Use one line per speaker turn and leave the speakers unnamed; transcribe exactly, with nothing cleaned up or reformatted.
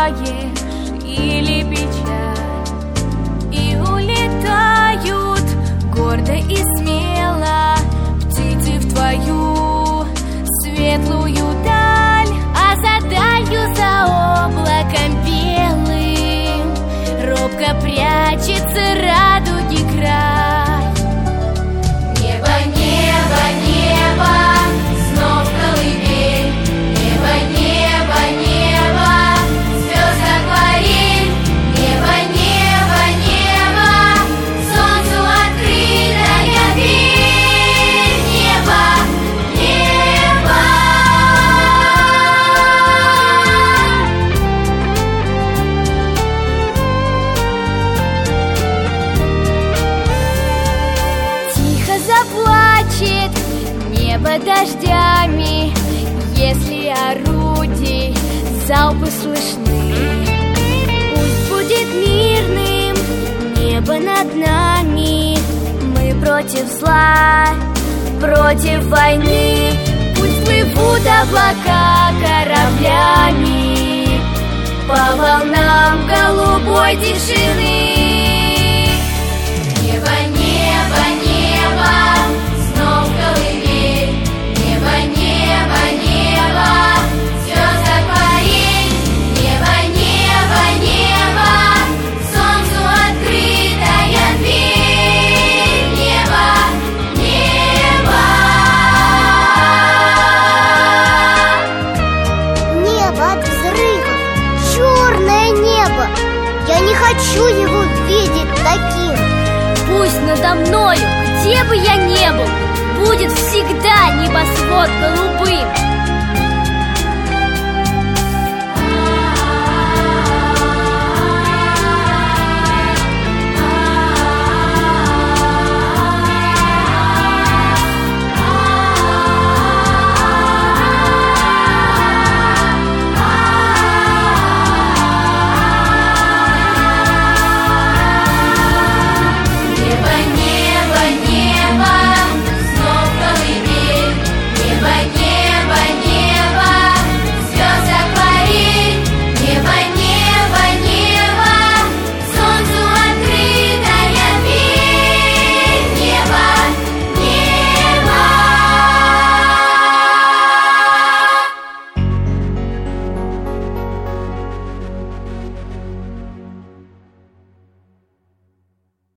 скрываешь или печаль, и улетают гордо и смело птицы в твою светлую даль. А за далью, за облаком белым, робко прячется радуги край. Небо, небо, небо, снов колыбель. Небо, небо, небо, звезд акварель. Небо, небо, небо, солнцу открытая дверь. Небо, небо. Тихо заплачет небо дождями, если орудий залпы слышны. Пусть будет мирным небо над нами, мы против зла, против войны. Пусть плывут облака кораблями по волнам голубой тишины. Небо, небо, небо, снов колыбель. Небо, небо, небо, звезд акварель. Небо, небо, небо, солнцу открытая дверь. Небо, небо.
Небо от взрывов, черное небо. Я не хочу его видеть таким.
Пусть надо мною, где бы я ни был, будет всегда небосвод голубым.